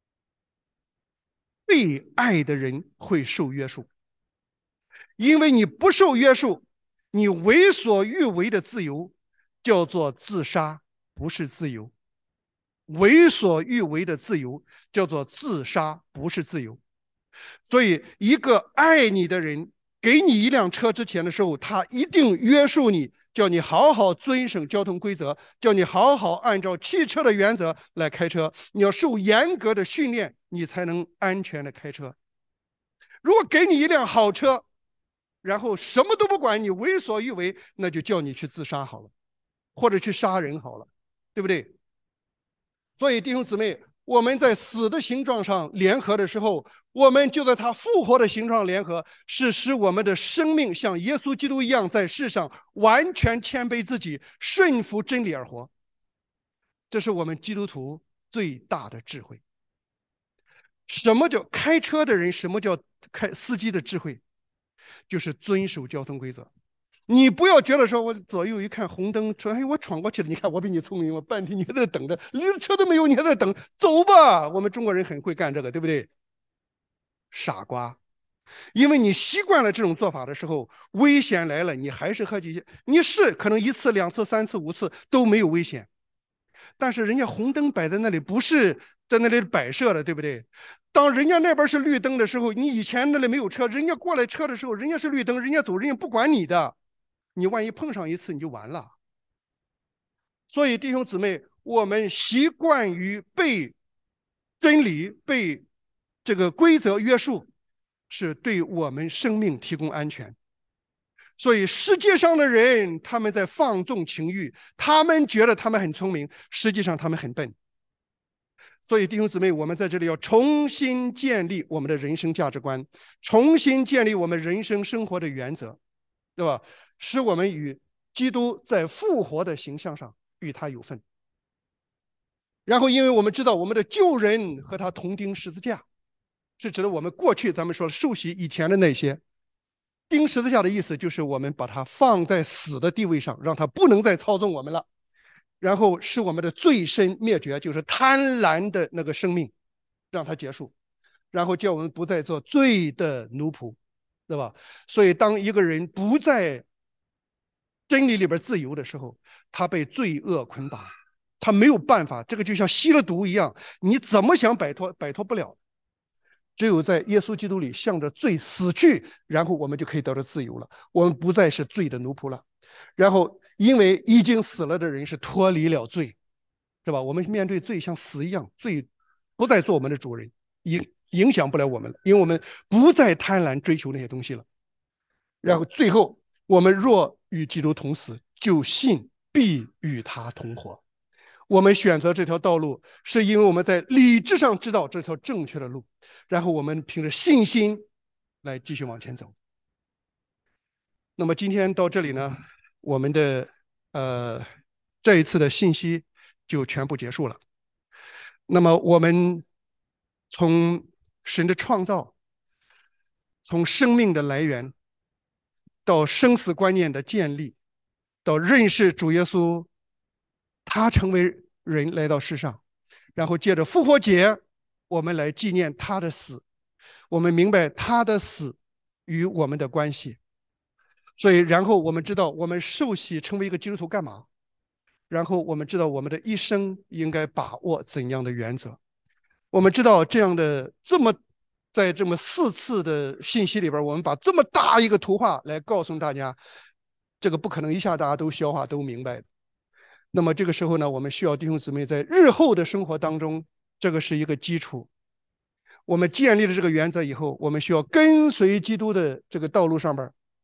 S1: 被爱的人会受约束。因为你不受约束，你为所欲为的自由叫做自杀，不是自由。为所欲为的自由叫做自杀，不是自由。所以一个爱你的人给你一辆车之前的时候，他一定约束你，叫你好好遵守交通规则，叫你好好按照汽车的原则来开车。你要受严格的训练，你才能安全的开车。如果给你一辆好车，然后什么都不管，你为所欲为，那就叫你去自杀好了，或者去杀人好了，对不对？所以弟兄姊妹，我们在死的形状上联合的时候，我们就在他复活的形状联合，是使我们的生命像耶稣基督一样，在世上完全谦卑自己，顺服真理而活。这是我们基督徒最大的智慧。什么叫开车的人？什么叫开司机的智慧？就是遵守交通规则。你不要觉得说我左右一看红灯，说哎我闯过去了，你看我比你聪明，我半天你还在等着，连车都没有，你还在等，走吧。我们中国人很会干这个，对不对？傻瓜。因为你习惯了这种做法的时候，危险来了，你还是喝几，你是可能一次两次三次五次都没有危险，但是人家红灯摆在那里，不是在那里摆设的，对不对？当人家那边是绿灯的时候，你以前那里没有车，人家过来车的时候，人家是绿灯，人家走，人家不管你的，你万一碰上一次你就完了。所以弟兄姊妹，我们习惯于被真理、被这个规则约束，是对我们生命提供安全。所以世界上的人，他们在放纵情欲，他们觉得他们很聪明，实际上他们很笨。所以弟兄姊妹，我们在这里要重新建立我们的人生价值观，重新建立我们人生生活的原则，对吧？使我们与基督在复活的形象上与他有份。然后因为我们知道我们的旧人和他同钉十字架，是指的我们过去咱们说受洗以前的那些。钉十字架的意思就是我们把它放在死的地位上，让它不能再操纵我们了，然后使我们的罪身灭绝，就是贪婪的那个生命让它结束，然后叫我们不再做罪的奴仆，对吧？所以当一个人不在真理里边自由的时候，他被罪恶捆绑，他没有办法，这个就像吸了毒一样，你怎么想摆脱摆脱不了。只有在耶稣基督里向着罪死去，然后我们就可以得到自由了，我们不再是罪的奴仆了。然后因为已经死了的人是脱离了罪，是吧？我们面对罪像死一样，罪不再做我们的主人，影影响不了我们了，因为我们不再贪婪追求那些东西了。然后最后我们若与基督同死，就信必与他同活。我们选择这条道路，是因为我们在理智上知道这条正确的路，然后我们凭着信心来继续往前走。那么今天到这里呢，我们的呃这一次的信息就全部结束了。那么我们从神的创造，从生命的来源，到生死观念的建立，到认识主耶稣，他成为人来到世上，然后借着复活节，我们来纪念他的死，我们明白他的死与我们的关系。所以然后我们知道我们受洗成为一个基督徒干嘛，然后我们知道我们的一生应该把握怎样的原则。我们知道这样的这么在这么四次的信息里边，我们把这么大一个图画来告诉大家，这个不可能一下大家都消化都明白的。那么这个时候呢，我们需要弟兄姊妹在日后的生活当中，这个是一个基础。我们建立了这个原则以后，我们需要跟随基督的这个道路上边，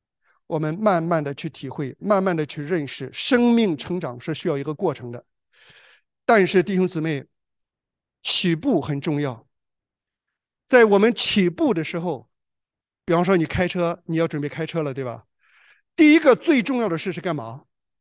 S1: 我们慢慢的去体会，慢慢的去认识，生命成长是需要一个过程的。但是弟兄姊妹，起步很重要。在我们起步的时候，比方说你开车，你要准备开车了，对吧？第一个最重要的事是干嘛？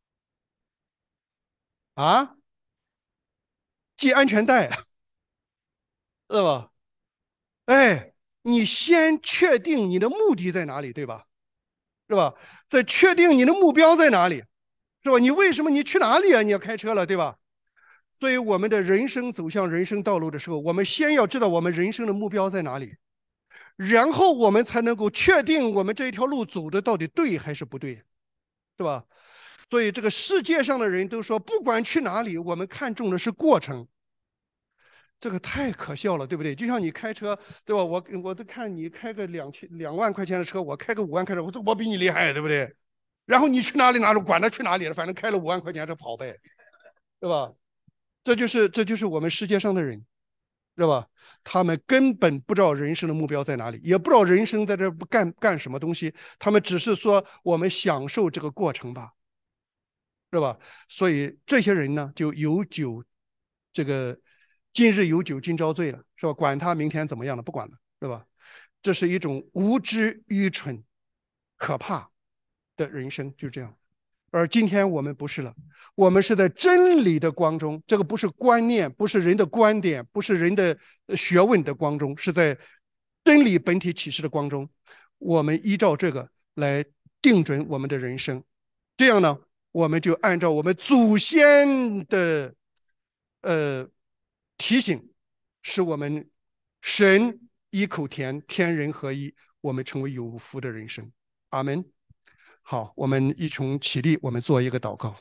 S1: 啊，系安全带，是吧？哎，你先确定你的目的在哪里，对吧？是吧？再确定你的目标在哪里，是吧？你为什么你去哪里啊？你要开车了，对吧？所以我们的人生走向人生道路的时候，我们先要知道我们人生的目标在哪里，然后我们才能够确定我们这一条路走的到底对还是不对，是吧？所以这个世界上的人都说，不管去哪里，我们看重的是过程。这个太可笑了，对不对？就像你开车，对吧？我我都看你开个两千两万块钱的车，我开个五万块钱，我我比你厉害，对不对？然后你去哪里哪里，管他去哪里了，反正开了五万块钱就跑呗，对吧？这就是这就是我们世界上的人，是吧？他们根本不知道人生的目标在哪里，也不知道人生在这不干干什么东西，他们只是说我们享受这个过程吧，是吧？所以这些人呢，就有酒，这个今日有酒今朝醉了，是吧？管他明天怎么样了，不管了，是吧？这是一种无知、愚蠢、可怕的人生，就这样。而今天我们不是了，我们是在真理的光中，这个不是观念，不是人的观点，不是人的学问的光中，是在真理本体启示的光中，我们依照这个来定准我们的人生。这样呢，我们就按照我们祖先的呃提醒，使我们神一口甜，天人合一，我们成为有福的人生。阿门。好，我们一同起立，我们做一个祷告。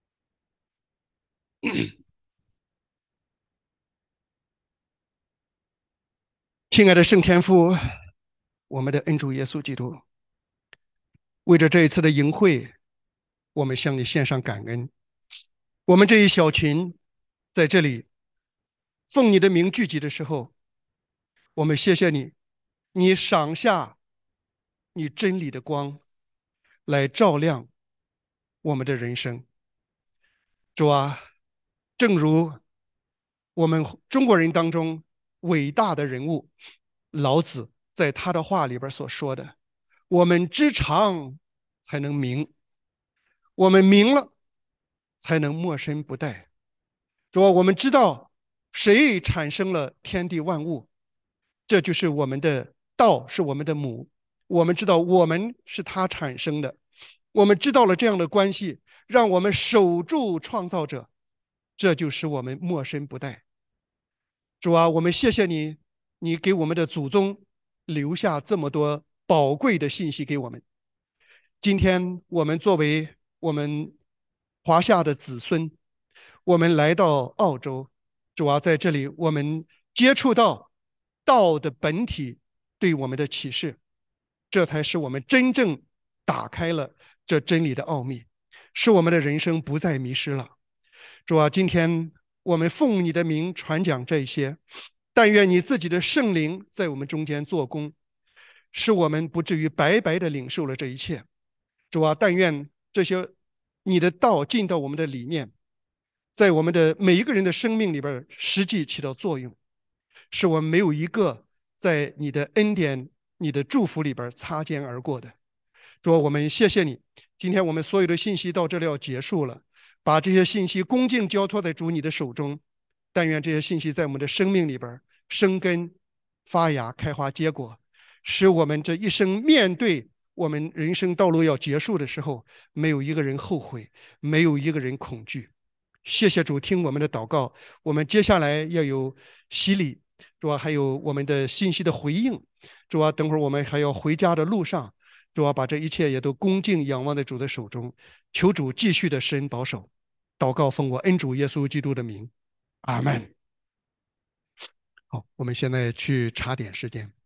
S1: 亲爱的圣天父，我们的恩主耶稣基督，为着这一次的营会，我们向你献上感恩。我们这一小群在这里奉你的名聚集的时候，我们谢谢你，你赏下你真理的光来照亮我们的人生。主啊，正如我们中国人当中伟大的人物老子在他的话里边所说的：“我们知常才能明，我们明了才能没身不殆。”主啊，我们知道谁产生了天地万物，这就是我们的道，是我们的母。我们知道我们是他产生的，我们知道了这样的关系，让我们守住创造者，这就使我们没身不殆。主啊，我们谢谢你，你给我们的祖宗留下这么多宝贵的信息给我们。今天我们作为我们华夏的子孙，我们来到澳洲，主啊，在这里我们接触到道的本体对我们的启示，这才是我们真正打开了这真理的奥秘，使我们的人生不再迷失了。主啊，今天我们奉你的名传讲这些，但愿你自己的圣灵在我们中间做工，使我们不至于白白的领受了这一切。主啊，但愿这些你的道进到我们的里面，在我们的每一个人的生命里边实际起到作用，使我们没有一个在你的恩典、你的祝福里边擦肩而过的。主啊，我们谢谢你，今天我们所有的信息到这里要结束了，把这些信息恭敬交托在主你的手中。但愿这些信息在我们的生命里边生根、发芽、开花、结果，使我们这一生面对我们人生道路要结束的时候，没有一个人后悔，没有一个人恐惧。谢谢主，听我们的祷告。我们接下来要有洗礼，主啊，还有我们的信息的回应，主啊，等会儿我们还要回家的路上，主啊，把这一切也都恭敬仰望在主的手中，求主继续的施恩保守。祷告奉我恩主耶稣基督的名，阿门。好，我们现在去茶点时间。